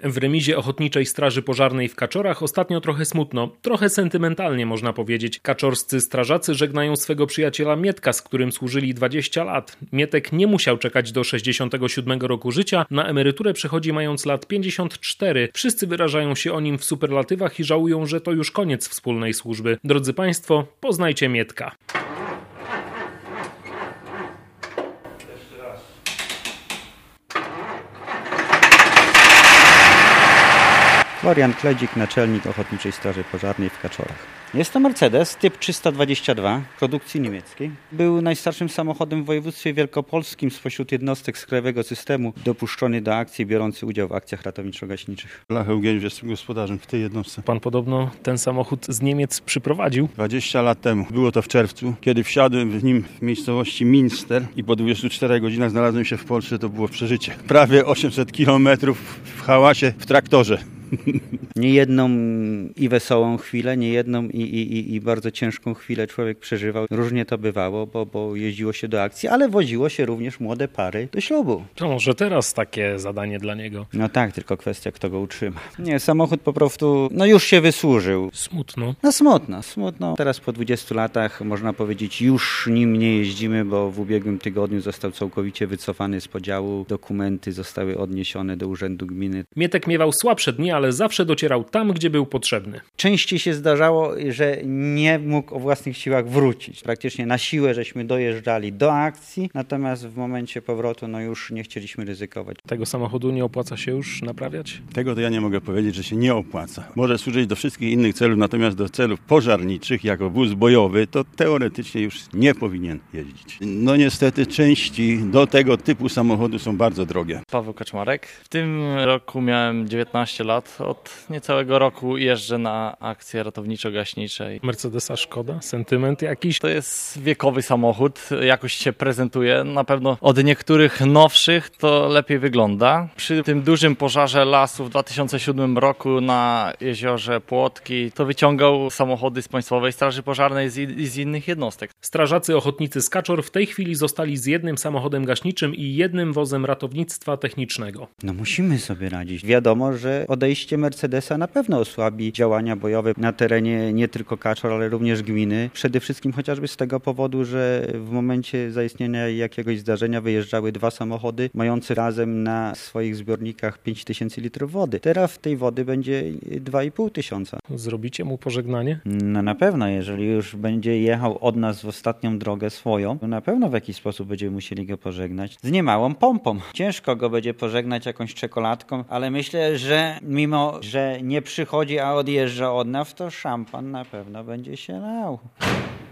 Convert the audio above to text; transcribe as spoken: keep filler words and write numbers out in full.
W remizie Ochotniczej Straży Pożarnej w Kaczorach ostatnio trochę smutno, trochę sentymentalnie można powiedzieć. Kaczorscy strażacy żegnają swego przyjaciela Mietka, z którym służyli dwadzieścia lat. Mietek nie musiał czekać do sześćdziesiątego siódmego roku życia, na emeryturę przechodzi mając lat pięćdziesiąt cztery. Wszyscy wyrażają się o nim w superlatywach i żałują, że to już koniec wspólnej służby. Drodzy Państwo, poznajcie Mietka. Florian Kledzik, naczelnik Ochotniczej Straży Pożarnej w Kaczorach. Jest to Mercedes typ trzysta dwadzieścia dwa, produkcji niemieckiej. Był najstarszym samochodem w województwie wielkopolskim spośród jednostek z krajowego systemu dopuszczony do akcji, biorący udział w akcjach ratowniczo-gaśniczych. Lech Eugeniusz, jestem gospodarzem w tej jednostce. Pan podobno ten samochód z Niemiec przyprowadził? dwadzieścia lat temu. Było to w czerwcu, kiedy wsiadłem w nim w miejscowości Minster i po dwudziestu czterech godzinach znalazłem się w Polsce. To było przeżycie. Prawie osiemset kilometrów w hałasie w traktorze. Nie jedną i wesołą chwilę, nie jedną i, i, i bardzo ciężką chwilę człowiek przeżywał. Różnie to bywało, bo, bo jeździło się do akcji, ale woziło się również młode pary do ślubu. To może teraz takie zadanie dla niego? No tak, tylko kwestia, kto go utrzyma. Nie, samochód po prostu, no już się wysłużył. Smutno. No smutno, smutno. Teraz po dwudziestu latach można powiedzieć, już nim nie jeździmy, bo w ubiegłym tygodniu został całkowicie wycofany z podziału. Dokumenty zostały odniesione do Urzędu Gminy. Mietek miewał słabsze dni, ale zawsze docierał tam, gdzie był potrzebny. Częściej się zdarzało, że nie mógł o własnych siłach wrócić. Praktycznie na siłę żeśmy dojeżdżali do akcji, natomiast w momencie powrotu no już nie chcieliśmy ryzykować. Tego samochodu nie opłaca się już naprawiać? Tego to ja nie mogę powiedzieć, że się nie opłaca. Może służyć do wszystkich innych celów, natomiast do celów pożarniczych, jako wóz bojowy, to teoretycznie już nie powinien jeździć. No niestety części do tego typu samochodu są bardzo drogie. Paweł Kaczmarek. W tym roku miałem dziewiętnaście lat. Od niecałego roku jeżdżę na akcje ratowniczo-gaśnicze. Mercedesa Szkoda? Sentyment jakiś? To jest wiekowy samochód, jakoś się prezentuje. Na pewno od niektórych nowszych to lepiej wygląda. Przy tym dużym pożarze lasu w dwa tysiące siódmym roku na jeziorze Płotki to wyciągał samochody z Państwowej Straży Pożarnej i z innych jednostek. Strażacy ochotnicy z Kaczor w tej chwili zostali z jednym samochodem gaśniczym i jednym wozem ratownictwa technicznego. No musimy sobie radzić. Wiadomo, że odejście Mercedesa na pewno osłabi działania bojowe na terenie nie tylko Kaczor, ale również gminy. Przede wszystkim chociażby z tego powodu, że w momencie zaistnienia jakiegoś zdarzenia wyjeżdżały dwa samochody mające razem na swoich zbiornikach pięć tysięcy litrów wody. Teraz tej wody będzie dwa i pół tysiąca. Zrobicie mu pożegnanie? No na pewno, jeżeli już będzie jechał od nas w ostatnią drogę swoją, to na pewno w jakiś sposób będziemy musieli go pożegnać z niemałą pompą. Ciężko go będzie pożegnać jakąś czekoladką, ale myślę, że mimo, że nie przychodzi, a odjeżdża od nas, to szampan na pewno będzie się lał.